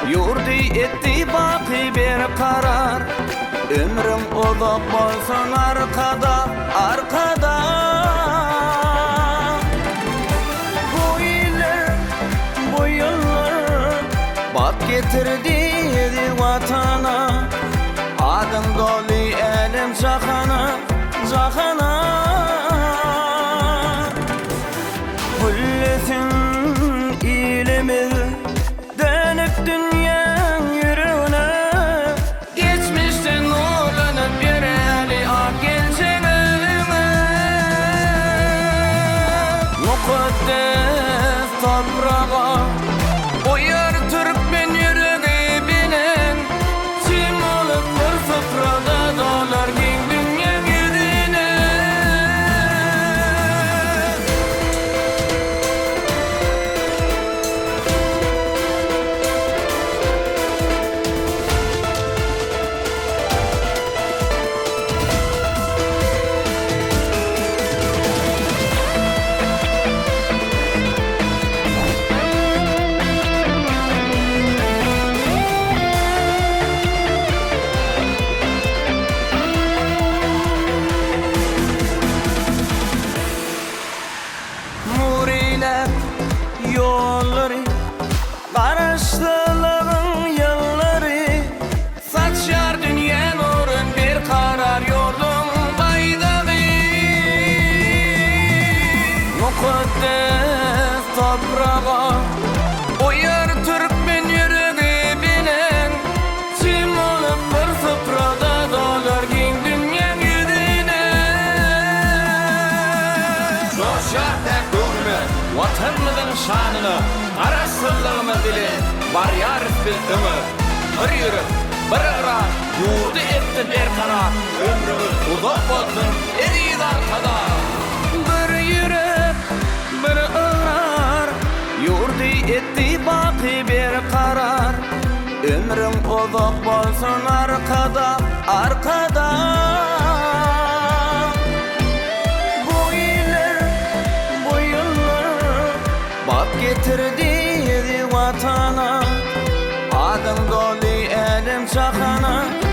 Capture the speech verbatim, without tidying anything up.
Yurdi etti baki bir karar. Ömrüm uzak bolsun arkada, arkada. Bu yıllar, bu yıllar bak getirdi vatana. Adın dolu elim cahana, cahana. Hullesin ilimi dönüp dünyanın yürüne. Geçmişten uğranıp yüreli ak gelsin önüme. Mukaddes toprağa uyar Türkmen yüreği binen. Kim olup bir sofrada dolar gen dünya yüzüne. Muriler yolları, karıştırılığın yılları. Saçar dünya nurun bir karar yolun baydağı. Mukaddes toprağa uyar Türkmen yüreği binen. Kim olup bir sofrada dolar gen dünya yüzüne. Coşar vatanımızın şanını, arasıllığımı dili, var yarif bildimi. Bir yürüp, bir ara, yurdu etti bir karar. Ömrümüz uzak olsun, eriyiz arkada. Bir yürüp, bir arar, yurdu etti baki bir karar. Ömrüm uzak olsun arkada, arkada. Getirdi vatana. Adın dolu elim çakana.